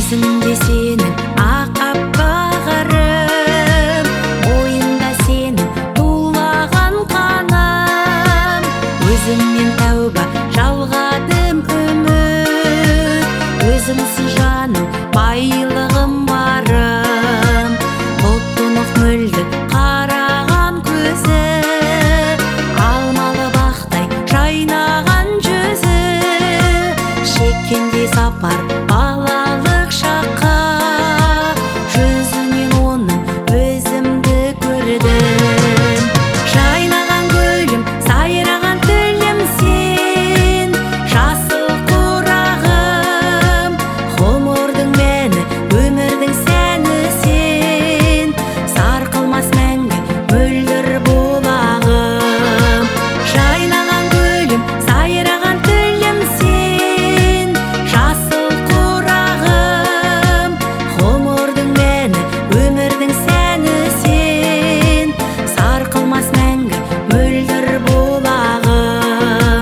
Көзіңде сенің ақ аппағарым, бойында сенің тулаған қаным. Өзіңмен тәуба жалғадым үміт, өзіңсің жаным байлығым барым. Құлтынып мүлдік қараған көзі, алмалы бақтай жайнаған жүзі. Шеккендей сапар балалық шаққа, жүзінен оның өзімді көрдім. Жайнаған гүлім, сайраған тілім сен, жасыл қурағым. Ғұмырдың мәні, өмірдің сәні сен, сарқылмас мәңгі мөлдір бұлағым. Жайнаған гүлім, сайраған тілім сен, жасыл қурағым. Ғұмырдың мәні, өмірдің сәні сен, сарқылмас мәңгі мөлдір бұлағым.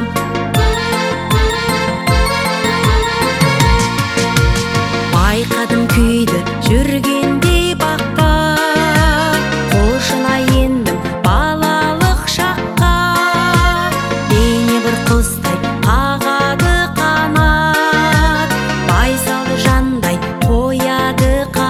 Байқадым күйді жүргендей бақта, қошына ендім балалық шаққа. Бейне бір құстай қағады қанат, байсалды жандай қояды